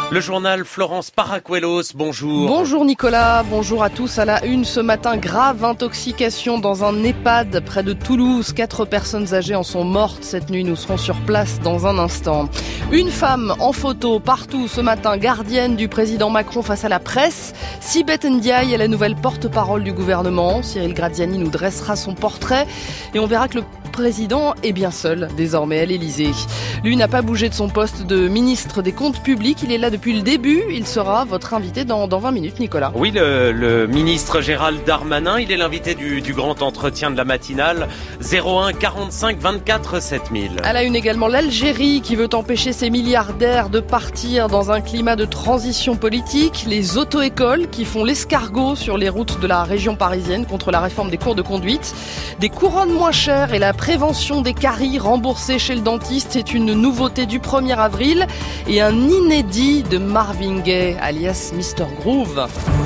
Le journal Florence Paracuelos, bonjour. Bonjour Nicolas, bonjour à tous. À la une ce matin, grave intoxication dans un EHPAD près de Toulouse. 4 personnes âgées en sont mortes cette nuit. Nous serons sur place dans un instant. Une femme en photo partout ce matin, gardienne du président Macron face à la presse. Sibeth Ndiaye est la nouvelle porte-parole du gouvernement. Cyril Graziani nous dressera son portrait et on verra que le président est bien seul désormais à l'Elysée. Lui n'a pas bougé de son poste de ministre des Comptes publics. Il est là depuis le début. Il sera votre invité dans 20 minutes, Nicolas. Oui, le ministre Gérald Darmanin, il est l'invité du grand entretien de la matinale. 01 45 24 7000. À la une également, l'Algérie qui veut empêcher ses milliardaires de partir dans un climat de transition politique. Les auto-écoles qui font l'escargot sur les routes de la région parisienne contre la réforme des cours de conduite. Des couronnes moins chères et la prévention des caries remboursées chez le dentiste. C'est une nouveauté du 1er avril. Et un inédit de Marvin Gaye, alias Mr. Groove.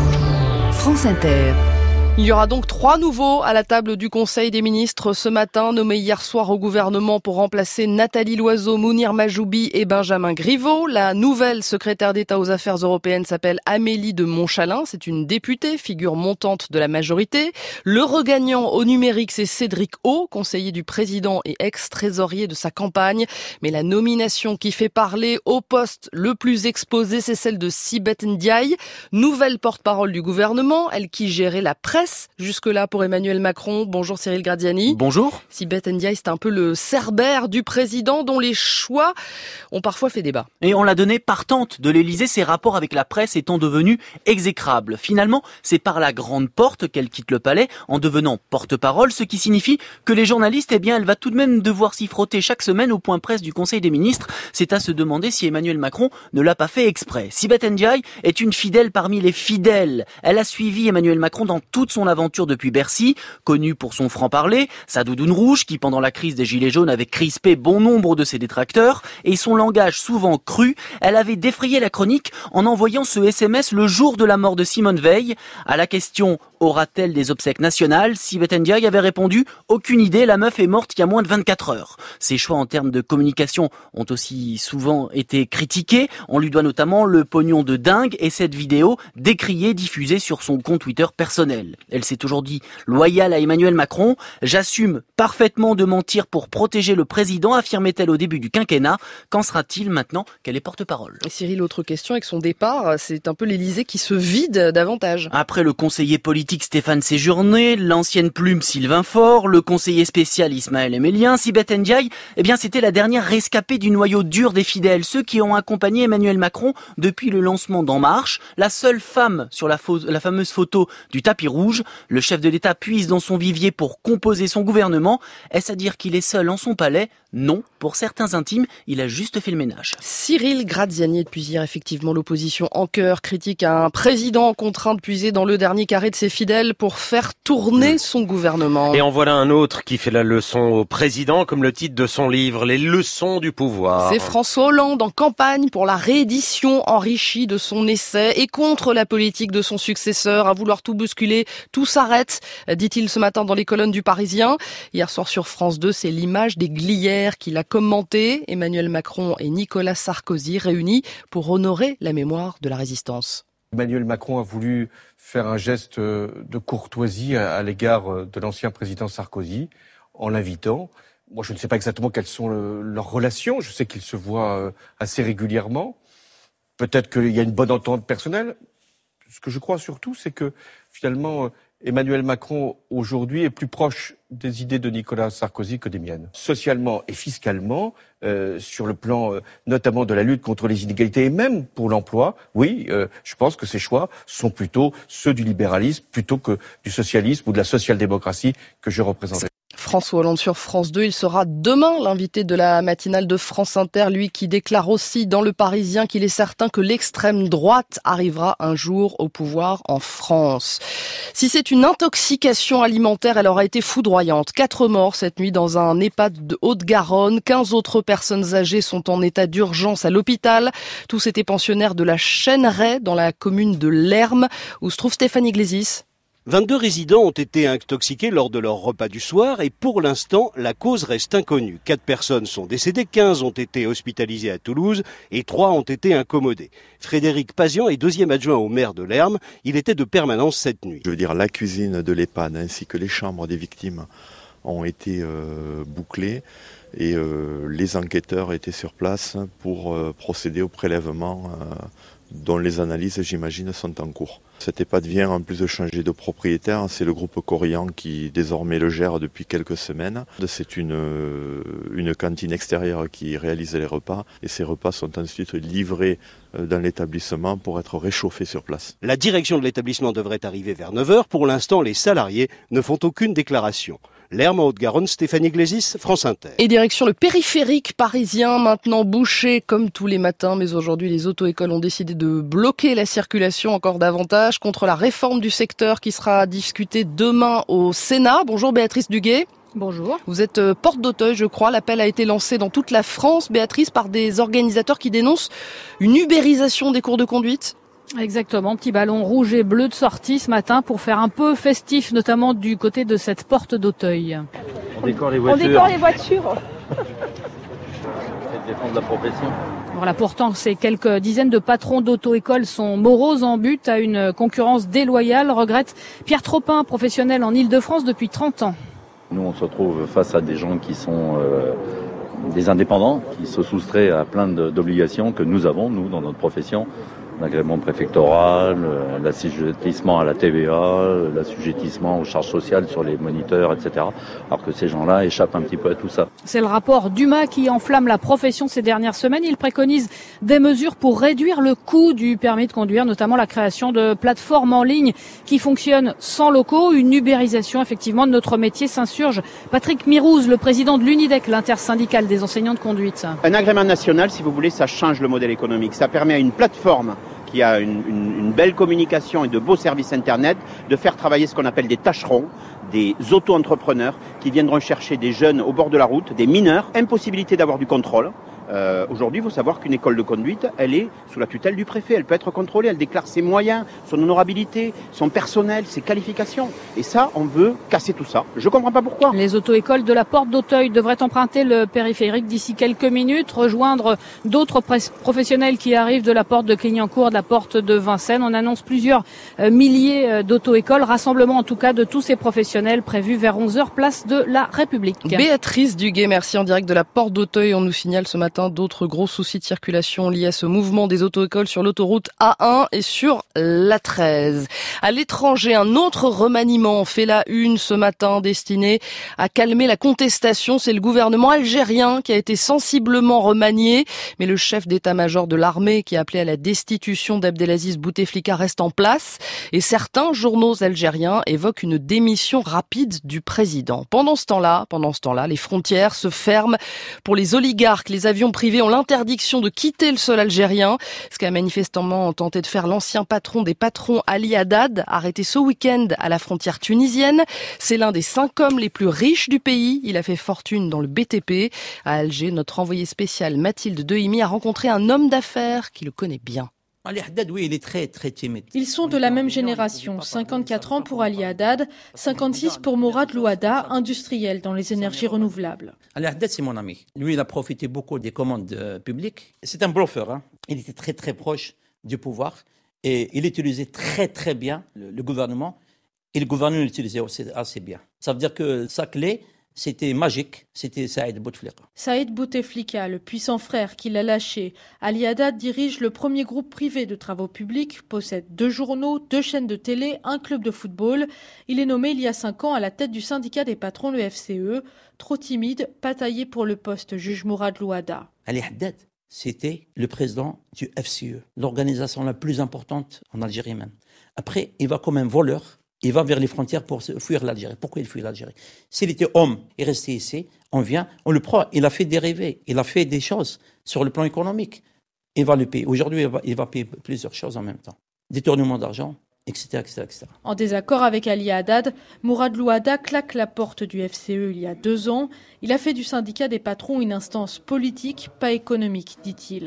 France Inter. Il y aura donc 3 nouveaux à la table du Conseil des ministres ce matin, nommés hier soir au gouvernement pour remplacer Nathalie Loiseau, Mounir Majoubi et Benjamin Griveaux. La nouvelle secrétaire d'État aux Affaires européennes s'appelle Amélie de Montchalin. C'est une députée, figure montante de la majorité. Le regagnant au numérique, c'est Cédric O, conseiller du président et ex-trésorier de sa campagne. Mais la nomination qui fait parler au poste le plus exposé, c'est celle de Sibeth Ndiaye, nouvelle porte-parole du gouvernement, elle qui gérait la presse jusque-là pour Emmanuel Macron. Bonjour Cyril Graziani. Bonjour. Sibeth Ndiaye, c'est un peu le cerbère du président dont les choix ont parfois fait débat. Et on l'a donné partante de l'Elysée, ses rapports avec la presse étant devenus exécrables. Finalement, c'est par la grande porte qu'elle quitte le palais en devenant porte-parole, ce qui signifie que les journalistes, elle va tout de même devoir s'y frotter chaque semaine au point presse du Conseil des ministres. C'est à se demander si Emmanuel Macron ne l'a pas fait exprès. Sibeth Ndiaye est une fidèle parmi les fidèles. Elle a suivi Emmanuel Macron dans toute son aventure depuis Bercy, connue pour son franc-parler, sa doudoune rouge qui pendant la crise des Gilets jaunes avait crispé bon nombre de ses détracteurs, et son langage souvent cru. Elle avait défrayé la chronique en envoyant ce SMS le jour de la mort de Simone Veil. À la question « Aura-t-elle des obsèques nationales ?», Sibeth Ndiaye avait répondu « Aucune idée, la meuf est morte il y a moins de 24 heures ». Ses choix en termes de communication ont aussi souvent été critiqués. On lui doit notamment le pognon de dingue et cette vidéo décriée, diffusée sur son compte Twitter personnel. Elle s'est toujours dit loyale à Emmanuel Macron. « J'assume parfaitement de mentir pour protéger le président », affirmait-elle au début du quinquennat. Qu'en sera-t-il maintenant qu'elle est porte-parole ? Cyril, autre question, avec son départ, c'est un peu l'Élysée qui se vide davantage. Après le conseiller politique Stéphane Séjourné, l'ancienne plume Sylvain Faure, le conseiller spécial Ismaël Emelien, Sibeth Ndiaye, c'était la dernière rescapée du noyau dur des fidèles, ceux qui ont accompagné Emmanuel Macron depuis le lancement d'En Marche, la seule femme sur la fameuse photo du tapis rouge. Le chef de l'État puise dans son vivier pour composer son gouvernement. Est-ce à dire qu'il est seul en son palais ? Non. Pour certains intimes, il a juste fait le ménage. Cyril Graziani, depuis hier, effectivement, l'opposition en chœur critique un président contraint de puiser dans le dernier carré de ses fidèles pour faire tourner son gouvernement. Et en voilà un autre qui fait la leçon au président, comme le titre de son livre, Les leçons du pouvoir. C'est François Hollande en campagne pour la réédition enrichie de son essai et contre la politique de son successeur, à vouloir tout bousculer. Tout s'arrête, dit-il ce matin dans les colonnes du Parisien. Hier soir sur France 2, c'est l'image des glières qu'il a commenté. Emmanuel Macron et Nicolas Sarkozy réunis pour honorer la mémoire de la résistance. Emmanuel Macron a voulu faire un geste de courtoisie à l'égard de l'ancien président Sarkozy en l'invitant. Moi, je ne sais pas exactement quelles sont leurs relations. Je sais qu'ils se voient assez régulièrement. Peut-être qu'il y a une bonne entente personnelle. Ce que je crois surtout, c'est que finalement, Emmanuel Macron, aujourd'hui, est plus proche des idées de Nicolas Sarkozy que des miennes. Socialement et fiscalement, sur le plan notamment de la lutte contre les inégalités et même pour l'emploi, oui, je pense que ces choix sont plutôt ceux du libéralisme plutôt que du socialisme ou de la social-démocratie que je représente. François Hollande sur France 2, il sera demain l'invité de la matinale de France Inter, lui qui déclare aussi dans Le Parisien qu'il est certain que l'extrême droite arrivera un jour au pouvoir en France. Si c'est une intoxication alimentaire, elle aura été foudroyante. 4 morts cette nuit dans un EHPAD de Haute-Garonne. 15 autres personnes âgées sont en état d'urgence à l'hôpital. Tous étaient pensionnaires de la Chêneraie dans la commune de Lermes où se trouve Stéphanie Glésis. 22 résidents ont été intoxiqués lors de leur repas du soir et pour l'instant, la cause reste inconnue. 4 personnes sont décédées, 15 ont été hospitalisées à Toulouse et 3 ont été incommodées. Frédéric Pazian est 2e adjoint au maire de Lerme. Il était de permanence cette nuit. Je veux dire, la cuisine de l'EHPAD ainsi que les chambres des victimes ont été bouclées et les enquêteurs étaient sur place pour procéder au prélèvement dont les analyses, j'imagine, sont en cours. Cet EHPAD vient en plus de changer de propriétaire, c'est le groupe Corian qui désormais le gère depuis quelques semaines. C'est une cantine extérieure qui réalise les repas et ces repas sont ensuite livrés dans l'établissement pour être réchauffés sur place. La direction de l'établissement devrait arriver vers 9h. Pour l'instant, les salariés ne font aucune déclaration. Lerme en Haute-Garonne, Stéphanie Glésis, France Inter. Et direction le périphérique parisien, maintenant bouché comme tous les matins. Mais aujourd'hui, les auto-écoles ont décidé de bloquer la circulation encore davantage contre la réforme du secteur qui sera discutée demain au Sénat. Bonjour Béatrice Duguet. Bonjour. Vous êtes porte d'Auteuil, je crois. L'appel a été lancé dans toute la France, Béatrice, par des organisateurs qui dénoncent une ubérisation des cours de conduite. Exactement, petit ballon rouge et bleu de sortie ce matin pour faire un peu festif, notamment du côté de cette porte d'Auteuil. On décore les voitures. C'est défendre la profession. Voilà, pourtant, ces quelques dizaines de patrons d'auto-écoles sont moroses en but à une concurrence déloyale, regrette Pierre Tropin, professionnel en Ile-de-France depuis 30 ans. Nous, on se retrouve face à des gens qui sont des indépendants, qui se soustraient à plein d'obligations que nous avons, nous, dans notre profession. L'agrément préfectoral, l'assujettissement à la TVA, l'assujettissement aux charges sociales sur les moniteurs, etc. Alors que ces gens-là échappent un petit peu à tout ça. C'est le rapport Dumas qui enflamme la profession ces dernières semaines. Il préconise des mesures pour réduire le coût du permis de conduire, notamment la création de plateformes en ligne qui fonctionnent sans locaux. Une ubérisation, effectivement, de notre métier s'insurge. Patrick Mirouz, le président de l'UNIDEC, l'intersyndicale des enseignants de conduite. Un agrément national, si vous voulez, ça change le modèle économique. Ça permet à une plateforme qui a une belle communication et de beaux services Internet, de faire travailler ce qu'on appelle des tâcherons, des auto-entrepreneurs qui viendront chercher des jeunes au bord de la route, des mineurs, impossibilité d'avoir du contrôle. Aujourd'hui, il faut savoir qu'une école de conduite, elle est sous la tutelle du préfet, elle peut être contrôlée, elle déclare ses moyens, son honorabilité, son personnel, ses qualifications. Et ça, on veut casser tout ça. Je comprends pas pourquoi. Les auto-écoles de la porte d'Auteuil devraient emprunter le périphérique d'ici quelques minutes, rejoindre d'autres professionnels qui arrivent de la porte de Clignancourt, de la porte de Vincennes. On annonce plusieurs milliers d'auto-écoles, rassemblement en tout cas de tous ces professionnels prévus vers 11h, place de la République. Béatrice Duguet, merci en direct de la porte d'Auteuil. On nous signale ce matin d'autres gros soucis de circulation liés à ce mouvement des auto-écoles sur l'autoroute A1 et sur l'A13. À l'étranger, un autre remaniement fait la une ce matin destiné à calmer la contestation. C'est le gouvernement algérien qui a été sensiblement remanié, mais le chef d'état-major de l'armée qui a appelé à la destitution d'Abdelaziz Bouteflika reste en place et certains journaux algériens évoquent une démission rapide du président. Pendant ce temps-là, les frontières se ferment pour les oligarques. Les avions privés ont l'interdiction de quitter le sol algérien, ce qu'a manifestement tenté de faire l'ancien patron des patrons Ali Haddad, arrêté ce week-end à la frontière tunisienne. C'est l'un des 5 hommes les plus riches du pays. Il a fait fortune dans le BTP. À Alger, notre envoyée spéciale Mathilde Dehimi a rencontré un homme d'affaires qui le connaît bien. Ali Haddad, oui, il est très timide. Ils sont de la même génération, 54 ans pour Ali Haddad, 56 pour Mourad Louada, industriel dans les énergies renouvelables. Ali Haddad, c'est mon ami. Lui, il a profité beaucoup des commandes publiques. C'est un bluffeur, hein. Il était très proche du pouvoir et il utilisait très bien le gouvernement et le gouvernement l'utilisait aussi assez bien. Ça veut dire que sa clé, c'était magique, c'était Saïd Bouteflika. Saïd Bouteflika, le puissant frère qui l'a lâché. Ali Haddad dirige le premier groupe privé de travaux publics, possède 2 journaux, 2 chaînes de télé, un club de football. Il est nommé il y a 5 ans à la tête du syndicat des patrons, le FCE. Trop timide, pas taillé pour le poste, juge Mourad Louada. Ali Haddad, c'était le président du FCE, l'organisation la plus importante en Algérie même. Après, il va comme un voleur. Il va vers les frontières pour fuir l'Algérie. Pourquoi il fuit l'Algérie? S'il était homme et resté ici, on vient, on le prend. Il a fait des rêves, il a fait des choses sur le plan économique. Il va le payer. Aujourd'hui, il va payer plusieurs choses en même temps. Détournement d'argent, etc. En désaccord avec Ali Haddad, Mourad Louada claque la porte du FCE il y a 2 ans. Il a fait du syndicat des patrons une instance politique, pas économique, dit-il.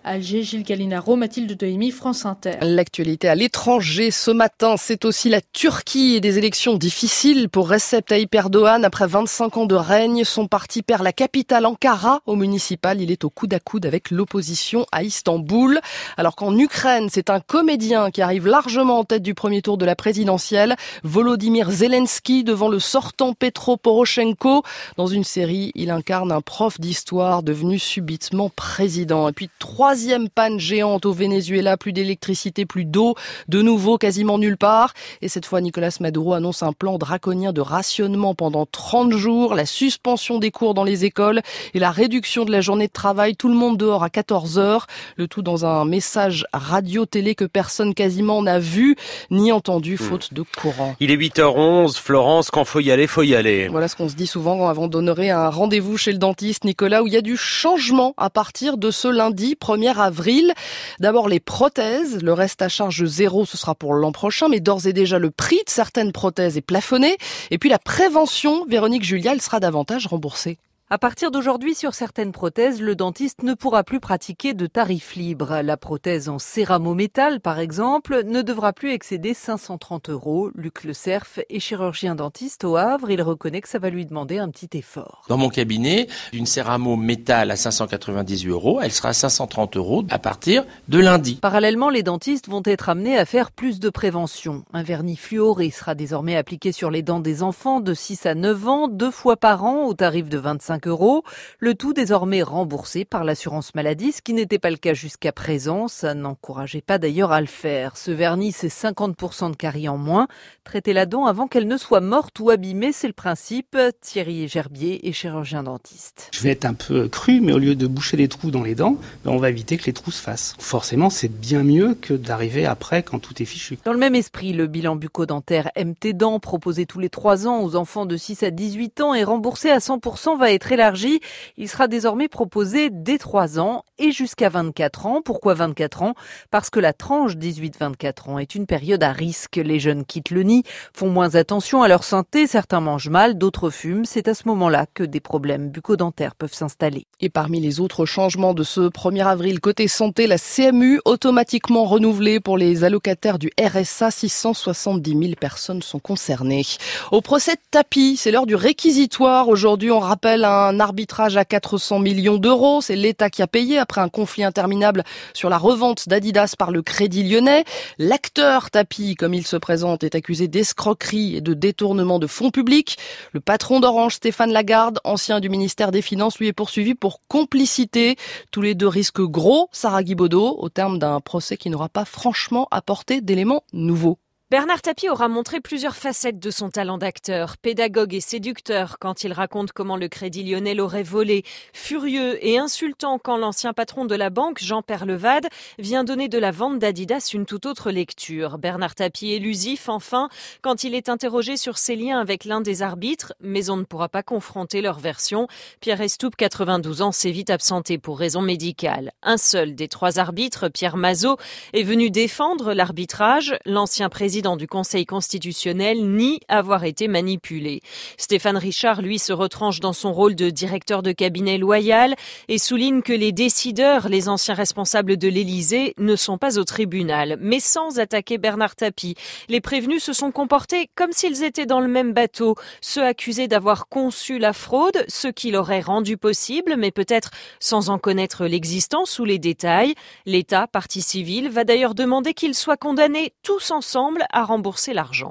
Alger, Gilles Gallinaro, Mathilde Dehimi, France Inter. L'actualité à l'étranger ce matin, c'est aussi la Turquie et des élections difficiles pour Recep Tayyip Erdogan. Après 25 ans de règne, son parti perd la capitale Ankara au municipal. Il est au coude à coude avec l'opposition à Istanbul. Alors qu'en Ukraine, c'est un comédien qui arrive largement en tête du premier tour de la présidentielle. Volodymyr Zelensky devant le sortant Petro Poroshenko. Dans une série, il incarne un prof d'histoire devenu subitement président. Et puis, troisième panne géante au Venezuela, plus d'électricité, plus d'eau, de nouveau quasiment nulle part. Et cette fois, Nicolas Maduro annonce un plan draconien de rationnement pendant 30 jours, la suspension des cours dans les écoles et la réduction de la journée de travail, tout le monde dehors à 14h. Le tout dans un message radio-télé que personne quasiment n'a vu ni entendu, faute de courant. Il est 8h11, Florence, quand faut y aller, faut y aller. Voilà ce qu'on se dit souvent avant d'honorer un rendez-vous chez le dentiste, Nicolas, où il y a du changement à partir de ce lundi 1er avril. D'abord les prothèses, le reste à charge zéro, ce sera pour l'an prochain, mais d'ores et déjà le prix de certaines prothèses est plafonné. Et puis la prévention, Véronique Julia, elle sera davantage remboursée. À partir d'aujourd'hui, sur certaines prothèses, le dentiste ne pourra plus pratiquer de tarif libre. La prothèse en céramo-métal, par exemple, ne devra plus excéder 530 €. Luc Le Cerf est chirurgien dentiste au Havre. Il reconnaît que ça va lui demander un petit effort. Dans mon cabinet, une céramo-métal à 598 €, elle sera à 530 € à partir de lundi. Parallèlement, les dentistes vont être amenés à faire plus de prévention. Un vernis fluoré sera désormais appliqué sur les dents des enfants de 6 à 9 ans, 2 fois par an, au tarif de 25 €. Le tout désormais remboursé par l'assurance maladie, ce qui n'était pas le cas jusqu'à présent. Ça n'encourageait pas d'ailleurs à le faire. Ce vernis, c'est 50% de caries en moins. Traiter la dent avant qu'elle ne soit morte ou abîmée, c'est le principe. Thierry Gerbier est chirurgien dentiste. Je vais être un peu cru, mais au lieu de boucher des trous dans les dents, on va éviter que les trous se fassent. Forcément, c'est bien mieux que d'arriver après quand tout est fichu. Dans le même esprit, le bilan bucco-dentaire MT Dents, proposé tous les 3 ans aux enfants de 6 à 18 ans et remboursé à 100%, va être élargi. Il sera désormais proposé dès 3 ans et jusqu'à 24 ans. Pourquoi 24 ans ? Parce que la tranche 18-24 ans est une période à risque. Les jeunes quittent le nid, font moins attention à leur santé, certains mangent mal, d'autres fument. C'est à ce moment-là que des problèmes bucco-dentaires peuvent s'installer. Et parmi les autres changements de ce 1er avril, côté santé, la CMU automatiquement renouvelée pour les allocataires du RSA. 670 000 personnes sont concernées. Au procès de Tapi, c'est l'heure du réquisitoire. Aujourd'hui, on rappelle un arbitrage à 400 millions d'euros. C'est l'État qui a payé après un conflit interminable sur la revente d'Adidas par le Crédit Lyonnais. L'acteur Tapi, comme il se présente, est accusé d'escroquerie et de détournement de fonds publics. Le patron d'Orange, Stéphane Lagarde, ancien du ministère des Finances, lui est poursuivi pour complicité. Tous les deux risquent gros, Sarah Guibaudot, au terme d'un procès qui n'aura pas franchement apporté d'éléments nouveaux. Bernard Tapie aura montré plusieurs facettes de son talent d'acteur, pédagogue et séducteur quand il raconte comment le Crédit Lyonnais l'aurait volé, furieux et insultant quand l'ancien patron de la banque, Jean Perlevade, vient donner de la vente d'Adidas une toute autre lecture. Bernard Tapie élusif, enfin, quand il est interrogé sur ses liens avec l'un des arbitres, mais on ne pourra pas confronter leur version. Pierre Estoupe, 92 ans, s'est vite absenté pour raison médicale. Un seul des 3 arbitres, Pierre Mazot, est venu défendre l'arbitrage. L'ancien président du Conseil constitutionnel nie avoir été manipulé. Stéphane Richard, lui, se retranche dans son rôle de directeur de cabinet loyal et souligne que les décideurs, les anciens responsables de l'Élysée, ne sont pas au tribunal. Mais sans attaquer Bernard Tapie, les prévenus se sont comportés comme s'ils étaient dans le même bateau. Ceux accusés d'avoir conçu la fraude, ceux qui l'auraient rendu possible, mais peut-être sans en connaître l'existence ou les détails. L'État, partie civile, va d'ailleurs demander qu'ils soient condamnés tous ensemble à rembourser l'argent.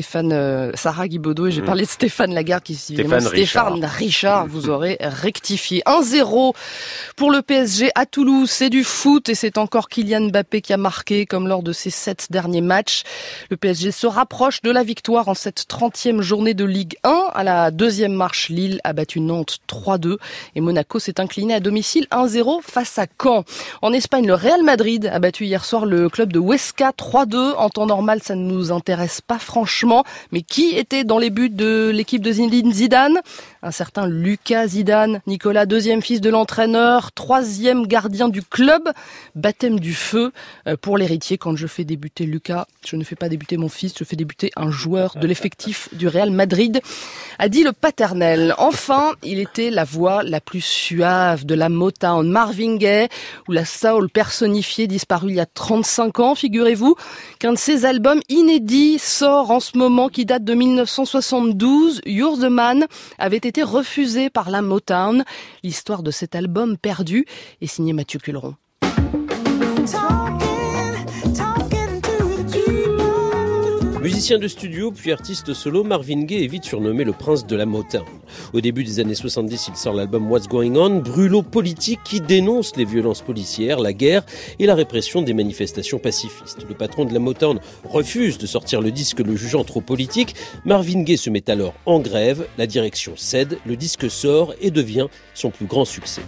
Sarah Guibaudot, et j'ai parlé de Stéphane Lagarde qui est évidemment Stéphane Richard, vous aurez rectifié. 1-0 pour le PSG à Toulouse, c'est du foot et c'est encore Kylian Mbappé qui a marqué comme lors de ses 7 derniers matchs. Le PSG se rapproche de la victoire en cette 30e journée de Ligue 1. À la 2e marche, Lille a battu Nantes 3-2 et Monaco s'est incliné à domicile 1-0 face à Caen. En Espagne, le Real Madrid a battu hier soir le club de Huesca 3-2. En temps normal, ça ne nous intéresse pas franchement. Mais qui était dans les buts de l'équipe de Zinedine Zidane ? un certain Lucas Zidane. Nicolas, deuxième fils de l'entraîneur, troisième gardien du club. Baptême du feu pour l'héritier. Quand je fais débuter Lucas, je ne fais pas débuter mon fils, je fais débuter un joueur de l'effectif du Real Madrid, a dit le paternel. Enfin, il était la voix la plus suave de la Motown, Marvin Gaye, ou la soul personnifiée, disparue il y a 35 ans. Figurez-vous qu'un de ses albums inédits sort en ce moment, qui date de 1972. You're the Man avait été refusé par la Motown. L'histoire de cet album perdu est signée Mathieu Culeron. Musicien de studio puis artiste solo, Marvin Gaye est vite surnommé le prince de la Motown. Au début des années 70, il sort l'album What's Going On, brûlot politique qui dénonce les violences policières, la guerre et la répression des manifestations pacifistes. Le patron de la Motown refuse de sortir le disque le jugeant trop politique. Marvin Gaye se met alors en grève, la direction cède, le disque sort et devient son plus grand succès.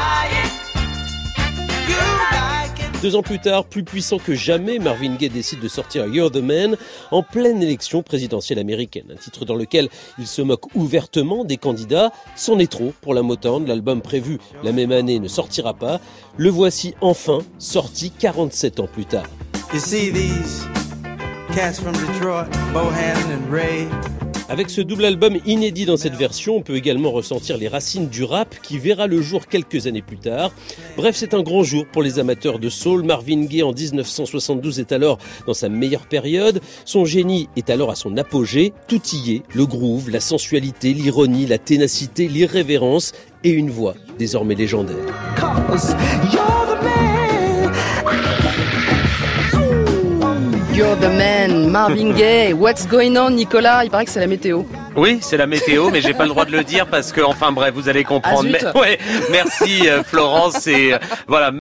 2 ans plus tard, plus puissant que jamais, Marvin Gaye décide de sortir You're the Man en pleine élection présidentielle américaine. Un titre dans lequel il se moque ouvertement des candidats. C'en est trop pour la Motown. L'album prévu la même année ne sortira pas. Le voici enfin sorti 47 ans plus tard. You see these cats from Detroit, Bohannon and Ray. Avec ce double album inédit dans cette version, on peut également ressentir les racines du rap qui verra le jour quelques années plus tard. Bref, c'est un grand jour pour les amateurs de soul. Marvin Gaye en 1972 est alors dans sa meilleure période. Son génie est alors à son apogée. Tout y est, le groove, la sensualité, l'ironie, la ténacité, l'irrévérence et une voix désormais légendaire. You're the man, Marvin Gaye. What's going on, Nicolas? Il paraît que c'est la météo. Oui, c'est la météo, mais j'ai pas le droit de le dire parce que, enfin bref, vous allez comprendre. Ah, zut. Mais, ouais, merci Florence et voilà.